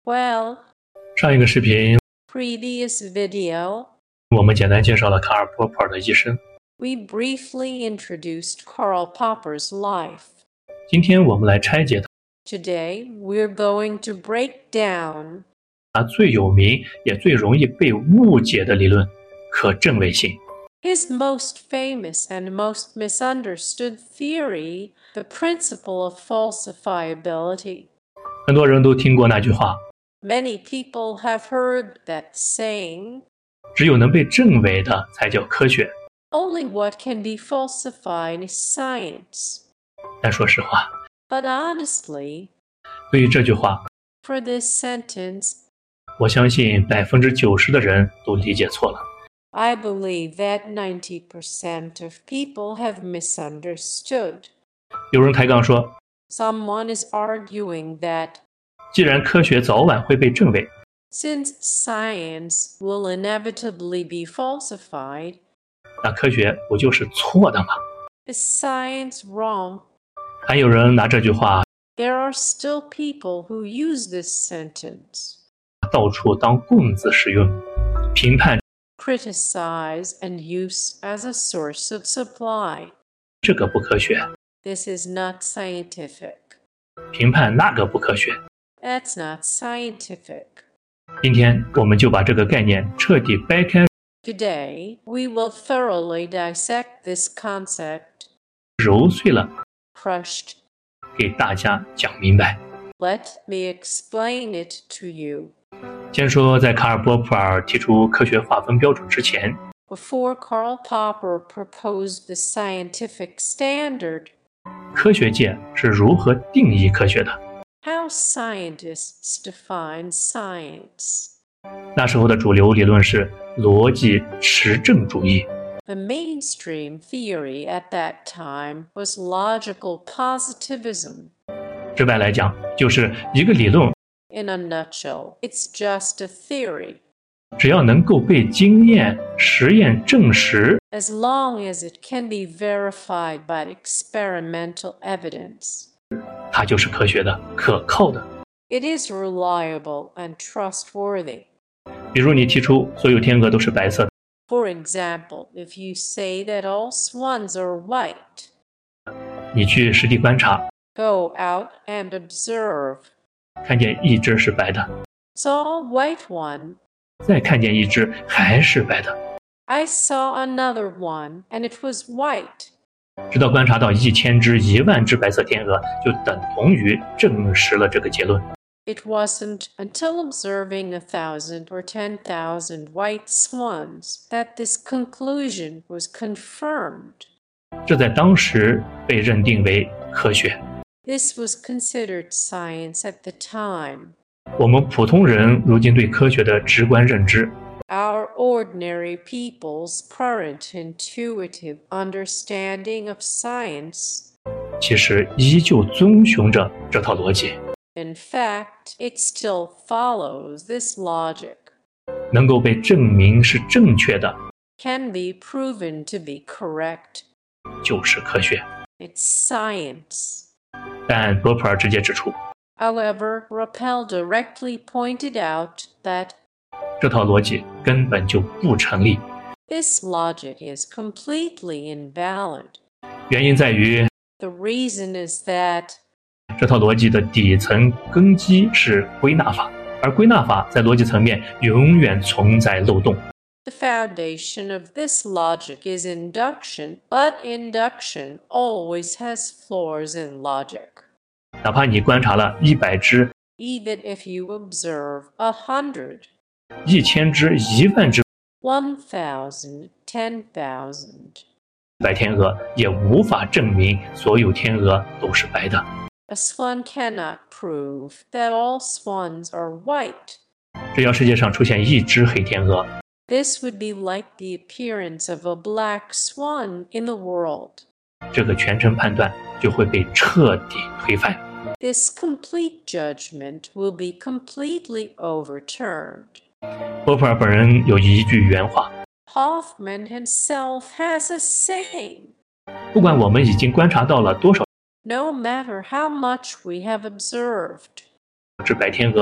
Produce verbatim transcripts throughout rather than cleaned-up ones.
Well, 上一个视频 previous video, 我们简单介绍了卡尔·波普尔的一生。 we briefly introduced Karl Popper's life. 今天我们来拆解 Today, we're going to break down 他最有名也最容易被误解的理论——可证伪性。 his most famous and most misunderstood theory, the principle of falsifiability. 很多人都听过那句话， Many people have heard that saying, 只有能被证伪的才叫科学。 only what can be falsified is science. 但说实话， But honestly, 对于这句话， for this sentence, 我相信百分之九十的人都理解错了。 I believe that ninety percent of people have misunderstood. 有人抬杠说， Someone is arguing that 既然科学早晚会被证伪， since science will inevitably be falsified, 那科学不就是错的吗？ is science wrong? 还有人拿这句话 There are still people who use this sentence, 到处当棍子使用，评判 criticize, and use as a source of supply. 这个不科学， This is not scientific. 评判那个不科学。 That's not scientific. 今天我们就把这个概念彻底掰开， Today, we will thoroughly dissect this concept, 揉碎了， crushed. 给大家讲明白。 Let me explain it to you. 先说，在卡尔·波普尔提出科学划分标准之前， Before Karl Popper proposed the scientific standard, 科学界是如何定义科学的？ how scientists define science. 那时候的主流理论是逻辑实证主义。 The mainstream theory at that time was logical positivism. 直白来讲，就是一个理论， In a nutshell, it's just a theory. 只要能够被经验实验证实， As long as it can be verified by experimental evidence, 它就是科学的、可靠的。 it is reliable and trustworthy. 比如你提出所有天鹅都是白色的， For example, if you say that all swans are white, 你去实地观察， go out and observe, 看见一只是白的， saw a white one, 再看见一只还是白的， I saw another one and it was white. 直到观察到一千只、一万只白色天鹅，就等同于证实了这个结论。 It wasn't until observing a thousand or ten thousand white swans that this conclusion was confirmed. 这在当时被认定为科学。 This was considered science at the time. 我们普通人如今对科学的直观认知， Our ordinary people's current intuitive understanding of science, 其实依旧遵循着这套逻辑， in fact, it still follows this logic, 能够被证明是正确的， can be proven to be correct. 就是科学。 It's science. 但波普尔直接指出， However, Rappel directly pointed out that 这套逻辑根本就不成立。 this logic is completely invalid. 原因在于， The reason is that 这套逻辑的底层根基是归纳法，而归纳法在逻辑层面永远存在漏洞。 the foundation of this logic is induction, but induction always has flaws in logic. 哪怕你观察了一百只、 Even if you observe a hundred, 一千只、一万只 one thousand, ten thousand, 白天鹅，也无法证明所有天鹅都是白的。 a swan cannot prove that all swans are white. 只要世界上出现一只黑天鹅， This would be like the appearance of a black swan in the world. 这个全程判断就会被彻底推翻。 This complete judgment will be completely overturned. 波普尔本人有一句原话， Hoffman himself has a saying, 不管我们已经观察到了多少 no matter how much we have observed, 只白天鹅，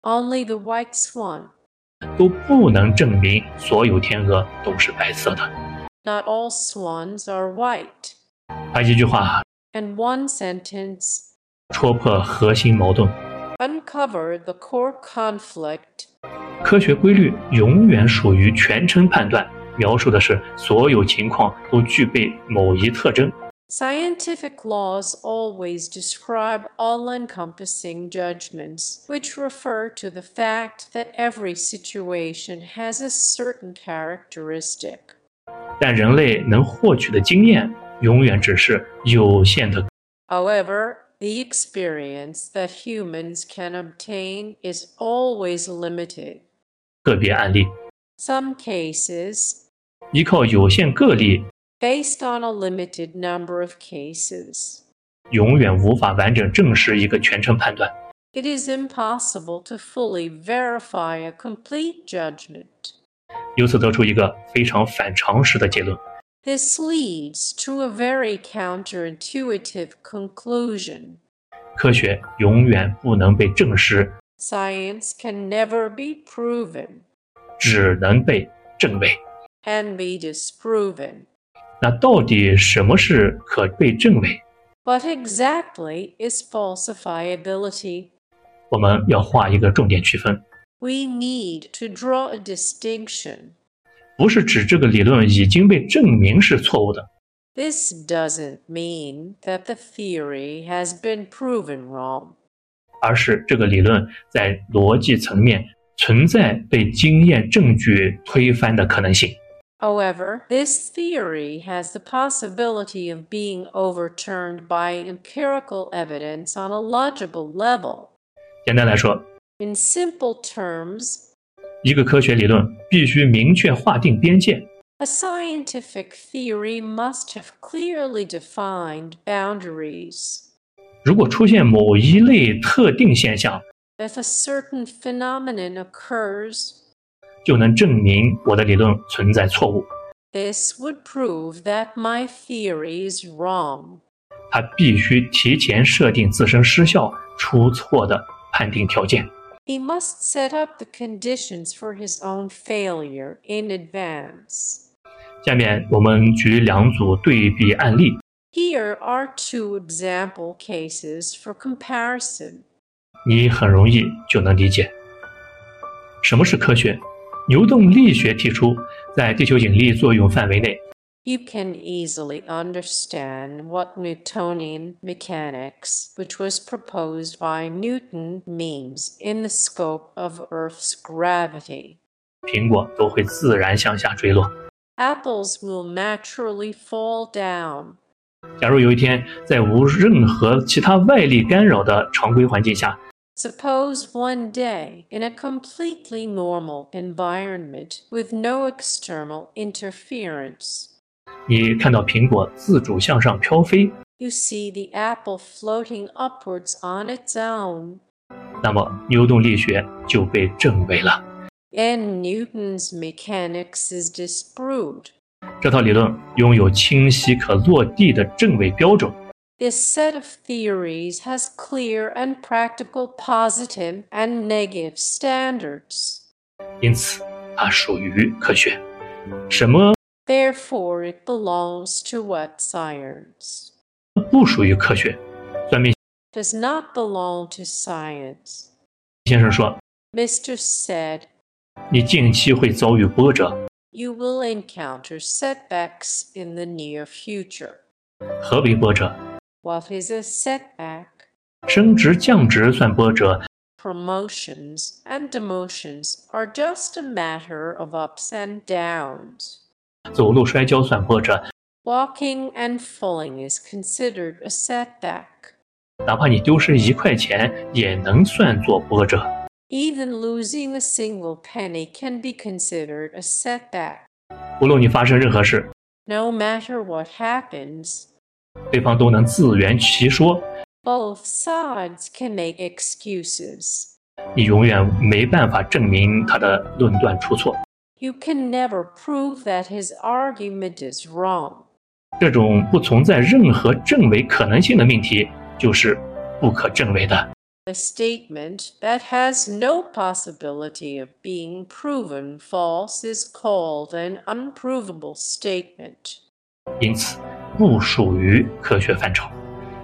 only the white swan. 都不能证明所有天鹅都是白色的。 Not all swans are white. 他一句话 And one sentence 戳破核心矛盾。 uncover the core conflict. 科学规律永远属于全称判断，描述的是所有情况都具备某一特征。 Scientific laws always describe all-encompassing judgments, which refer to the fact that every situation has a certain characteristic. 但人类能获取的经验永远只是有限的。 However, the experience that humans can obtain is always limited. 个别案例 Some cases, 依靠有限个例 based on a limited number of cases, 永远无法完整证实一个全称判断。 it is impossible to fully verify a complete judgment. 由此得出一个非常反常识的结论。 This leads to a very counterintuitive conclusion. 科学永远不能被证实， Science can never be proven 只能被证伪。 and be disproven. 那到底什么是可被证伪？ What exactly is falsifiability? 我们要画一个重点区分， We need to draw a distinction. 不是指这个理论已经被证明是错误的， This doesn't mean that the theory has been proven wrong. 而是这个理论在逻辑层面存在被经验证据推翻的可能性。 However, this theory has the possibility of being overturned by empirical evidence on a logical level. 简单来说， In simple terms, 一个科学理论必须明确划定边界， a scientific theory must have clearly defined boundaries. 如果出现某一类特定现象， If a certain phenomenon occurs, 就能证明我的理论存在错误。 this would prove that my theory is wrong. 它必须提前设定自身失效、出错的判定条件。 He must set up the conditions for his own failure in advance. 下面我们举两组对比案例， Here are two example cases for comparison. 你很容易就能理解。什么是科学？牛动力学提出，在地球引力作用范围内， You can easily understand what Newtonian mechanics, which was proposed by Newton, means in the scope of Earth's gravity. 苹果都会自然向下坠落。 Apples will naturally fall down. 假如有一天，在无任何其他外力干扰的常规环境下， Suppose one day, in a completely normal environment with no external interference, 你看到苹果自主向上飘飞， you see the apple floating upwards on its own, 那么牛动力学就被证伪了。 and Newton's mechanics is disproved. 这套理论拥有清晰可落地的证伪标准。 This set of theories has clear and practical positive and negative standards. 因此，它属于科学。什么 Therefore, it belongs to what science? 不属于科学？算命 Does not belong to science. 先生说， Mister said, 你近期会遭遇波折。 you will encounter setbacks in the near future. 何为波折？ What is a setback? 升职降职算波折， Promotions and demotions are just a matter of ups and downs. 走路摔跤算波折， Walking and falling is considered a setback. 哪怕你丢失一块钱，也能算作波折。 Even losing a single penny can be considered a setback. 无论你发生任何事， No matter what happens, 对方都能自圆其说， both sides can make excuses. 你永远没办法证明他的论断出错。 You can never prove that his argument is wrong. 这种不存在任何证伪可能性的命题，就是不可证伪的。 A statement that has no possibility of being proven false is called an unprovable statement. 因此不属于科学范畴。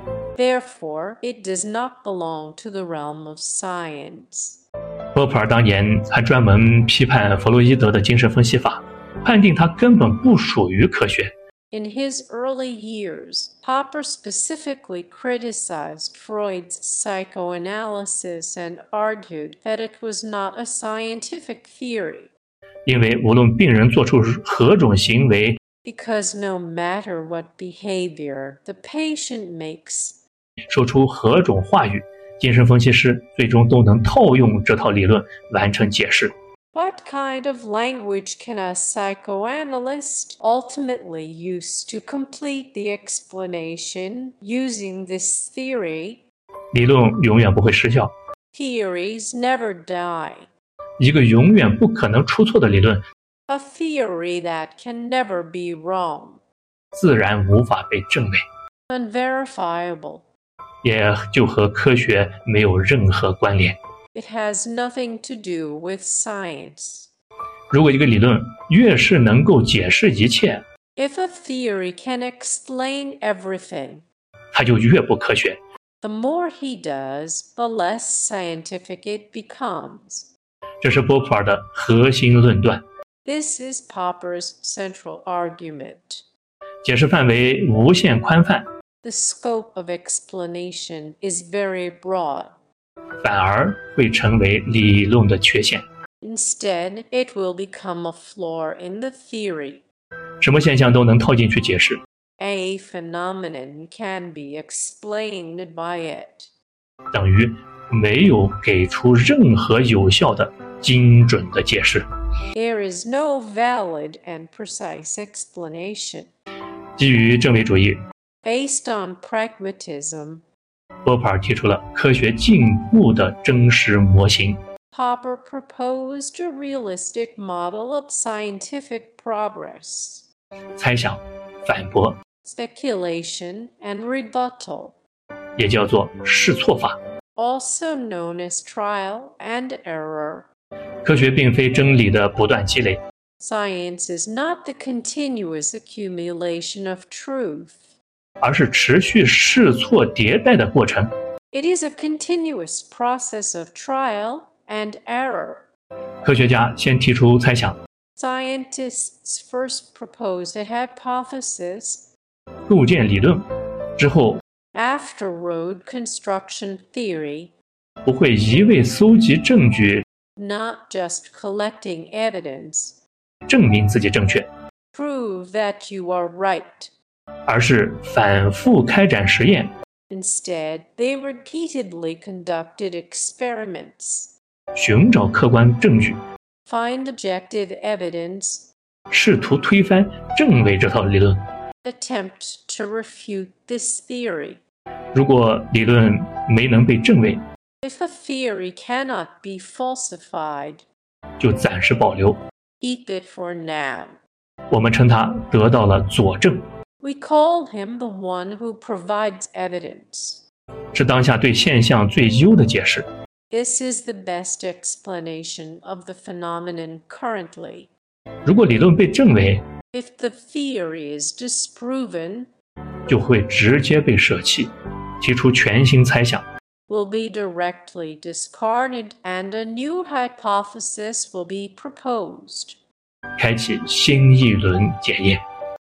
Therefore, it does not belong to the realm of science. 波普尔当年还专门批判弗洛伊德的精神分析法，判定他根本不属于科学。 In his early years, Popper specifically criticized Freud's psychoanalysis and argued that it was not a scientific theory. 因为无论病人做出何种行为， Because no matter what behavior the patient makes, 说出何种话语，精神分析师最终都能套用这套理论完成解释。 What kind of language can a psychoanalyst ultimately use to complete the explanation using this theory? 理论永远不会失效， Theories never die. 一个永远不可能出错的理论， A theory that can never be wrong. 自然无法被证伪， Unverifiable. 也就和科学没有任何关联。 It has nothing to do with science. 如果一个理论越是能够解释一切， If a theory can explain everything, 它就越不科学。 the more he does, the less scientific it becomes. 这是波普尔的核心论断， This is Popper's central argument. 解释范围无限宽泛， The scope of explanation is very broad. 反而会成为理论的缺陷。 Instead, it will become a flaw in the theory. 什么现象都能套进去解释， A phenomenon can be explained by it. 等于没有给出任何有效的、精准的解释。 There is no valid and precise explanation. 基于证伪主义， Based on pragmatism, 波普尔提出了科学进步的真实模型。 Popper proposed a realistic model of scientific progress. 猜想、反驳， Speculation and rebuttal, 也叫做试错法。 also known as trial and error. 科学并非真理的不断积累， Science is not the continuous accumulation of truth. 而是持续试错迭代的过程。 It is a continuous process of trial and error. 科学家先提出猜想， Scientists first propose a hypothesis. 构建理论，之后 After road construction theory, 不会一味搜集证据 not just collecting evidence, 证明自己正确， prove that you are right. 而是反复开展实验， Instead, they repeatedly conducted experiments, 寻找客观证据， find objective evidence, 试图推翻证伪这套理论。 attempt to refute this theory. 如果理论没能被证伪， If a theory cannot be falsified, 就暂时保留， keep it for now. 我们称它得到了佐证， We call him the one who provides evidence. 是当下对现象最优的解释。 This is the best explanation of the phenomenon currently. 如果理论被证伪， If the theory is disproven, 就会直接被舍弃，提出全新猜想， will be directly discarded and a new hypothesis will be proposed. 开启新一轮检验。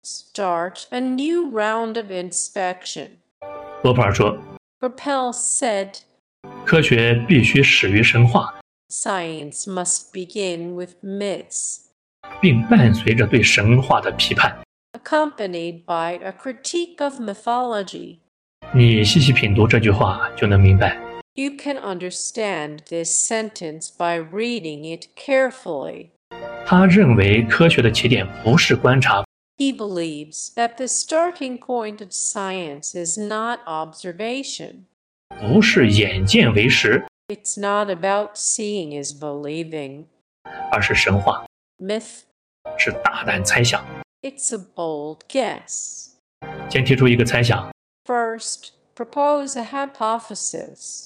Start a new round of inspection. 波普尔说， Propel said, 科学必须始于神话， science must begin with myths, 并伴随着对神话的批判。 accompanied by a critique of mythology. 你细细品读这句话，就能明白， You can understand this sentence by reading it carefully. 他认为科学的起点不是观察， He believes that the starting point of science is not observation. 不是眼见为实， It's not about seeing is believing. 而是神话， Myth, 是大胆猜想。 it's a bold guess. 先提出一个猜想， First, propose a hypothesis.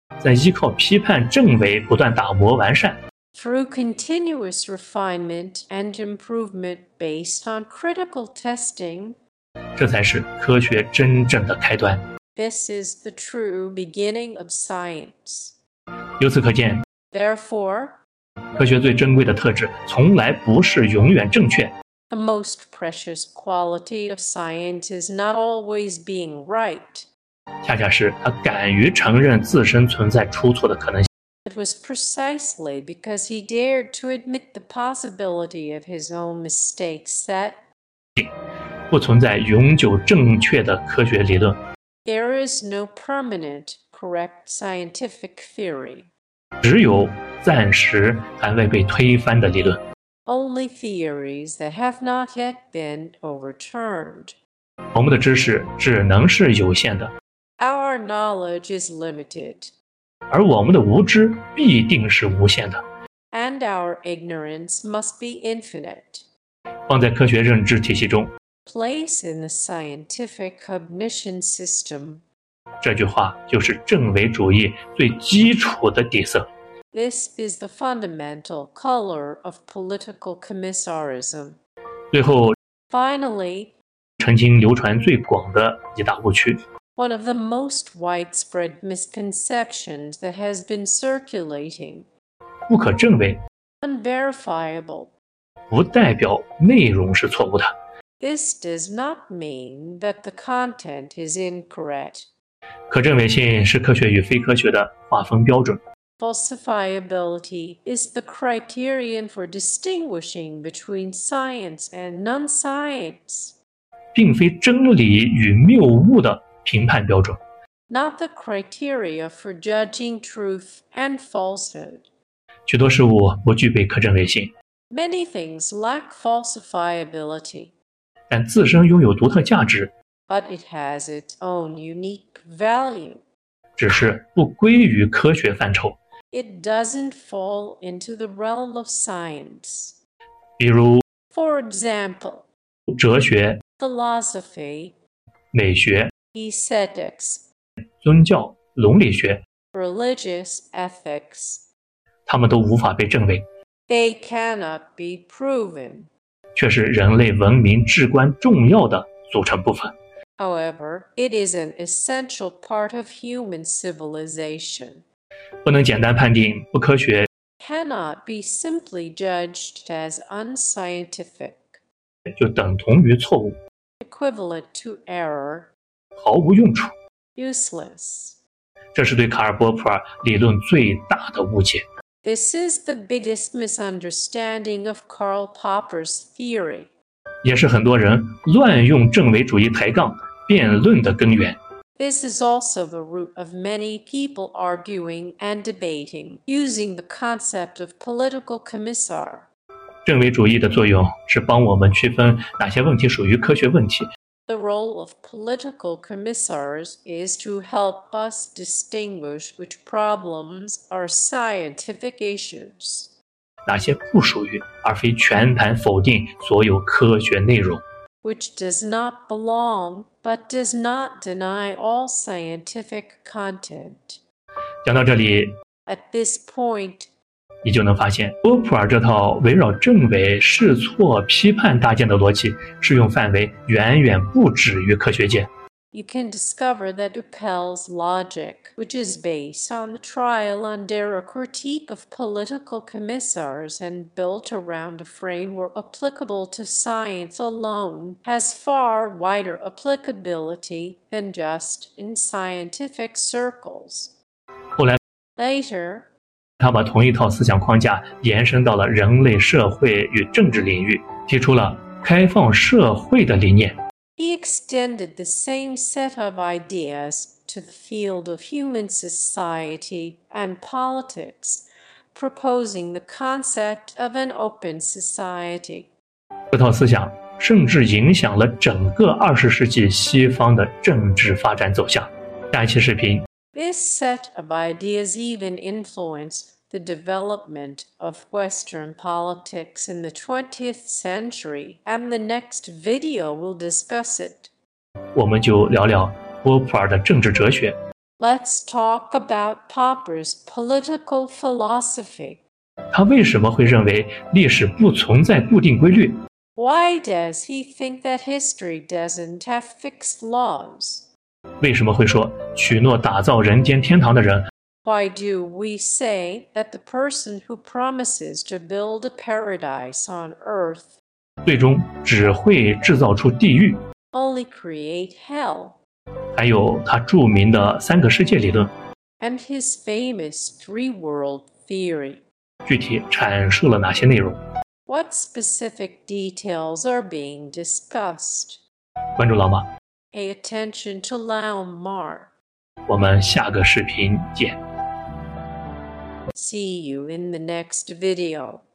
在依靠批判证伪不断打磨完善。 Through continuous refinement and improvement based on critical testing, 这才是科学真正的开端。 This is the true beginning of science. 由此可见， Therefore, 科学最珍贵的特质从来不是永远正确。 The most precious quality of science is not always being right. 恰恰是他敢于承认自身存在出错的可能性。 It was precisely because he dared to admit the possibility of his own mistakes that 不存在永久正确的科学理论。 There is no permanent, correct scientific theory. 只有暂时还未被推翻的理论。 Only theories that have not yet been overturned. 我们的知识只能是有限的。 Our knowledge is limited. 而我们的无知必定是无限的。 And our ignorance must be infinite. 放在科学认知体系中， Place in the scientific cognition system. 这句话就是证伪主义最基础的底色。 This is the fundamental color of political commissarism. 最后， Finally, 澄清流传最广的一大误区。 One of the most widespread misconceptions that has been circulating. 不可证伪 Unverifiable. 不代表内容是错误的。 This does not mean that the content is incorrect. 可证伪性是科学与非科学的划分标准。 Falsifiability is the criterion for distinguishing between science and non-science. 并非真理与谬误的评判标准。 Not the criteria for judging truth and falsehood. 许多事物不具备可证伪性， Many things lack falsifiability, 但自身拥有独特价值， but it has its own unique value. 只是不归于科学范畴。 It doesn't fall into the realm of science. 比如 For example, 哲学、 philosophy, 美学、 aesthetics, 宗教、伦理学， religious ethics. 它们都无法被证伪， They cannot be proven. 却是人类文明至关重要的组成部分。 However, it is an essential part of human civilization. 不能简单判定不科学， Cannot be simply judged as unscientific, 就等同于错误， equivalent to error, 毫无用处。 useless. 这是对卡尔·波普尔理论最大的误解。 This is the biggest misunderstanding of Karl Popper's theory. 也是很多人乱用证伪主义抬杠辩论的根源。 This is also the root of many people arguing and debating using the concept of political commissar. 证伪主义的作用是帮我们区分哪些问题属于科学问题， The role of political commissars is to help us distinguish which problems are scientific issues, 哪些不属于，而非全盘否定所有科学内容。 which does not belong but does not deny all scientific content. 讲到这里， At this point, 你就能发现波普尔这套围绕证伪、试错、批判搭建的逻辑，适用范围远远不止于科学界。 you can discover that Duppel's logic, which is based on the trial under a critique of political commissars and built around a framework applicable to science alone, has far wider applicability than just in scientific circles. 后来， Later, 他把同一套思想框架延伸到了人类社会与政治领域，提出了开放社会的理念。 he extended the same set of ideas to the field of human society and politics, proposing the concept of an open society. 这套思想甚至影响了整个二十世纪西方的政治发展走向。下一期视频， This set of ideas even influenced the development of Western politics in the twentieth century, and the next video will discuss it. 我们就聊聊波普尔的政治哲学。 Let's talk about Popper's political philosophy. 他为什么会认为历史不存在固定规律？ Why does he think that history doesn't have fixed laws? 为什么会说许诺打造人间天堂的人 Why do we say that the person who promises to build a paradise on earth 最终只会制造出地狱？ only create hell? 还有他著名的三个世界理论， And his famous three-world theory. 具体阐述了哪些内容？ What specific details are being discussed? 关注老马， Pay attention to Lao Mar. 我们下个视频见。 See you in the next video.